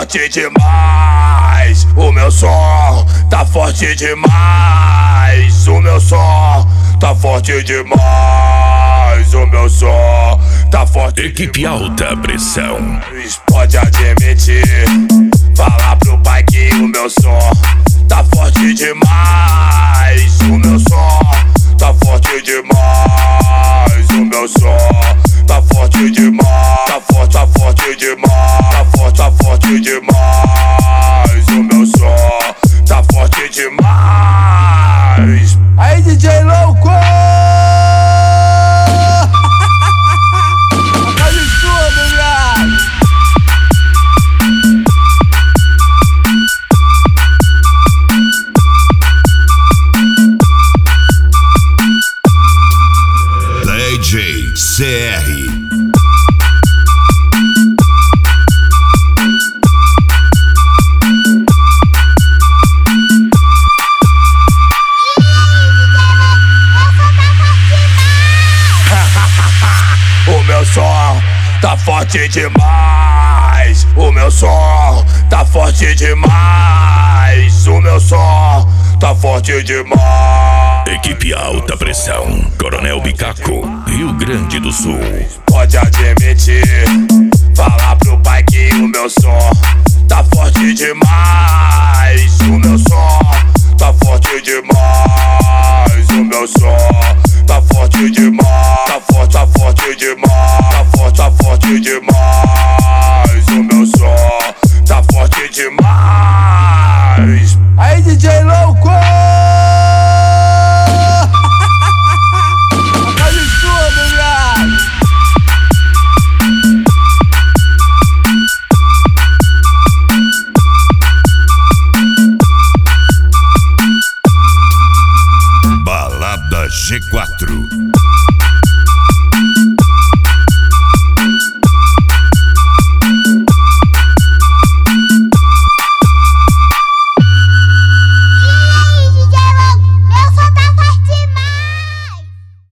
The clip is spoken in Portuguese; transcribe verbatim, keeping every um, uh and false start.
forte demais. O meu som tá forte demais. O meu som tá forte demais. O meu som tá forte. Equipe Alta Pressão. Pode admitir, falar pro pai que o meu som tá forte demais. O meu som tá forte demais. O meu som tá forte demais. Tá forte, tá forte demais. Tá forte, tá forte demais. O meu som tá forte demais. Aí, D J louco! D J C R. O meu som tá forte demais. O meu som tá forte demais. O meu som tá forte demais. Equipe Alta Pressão. Coronel Bicaco, Rio Grande do Sul. Pode admitir, falar pro pai que o meu som tá forte demais. O meu som tá forte demais. O meu som tá forte demais. Tá forte, tá forte demais. Tá forte, tá forte demais. O meu som tá forte demais. Aí, D J louco! Balada G quatro.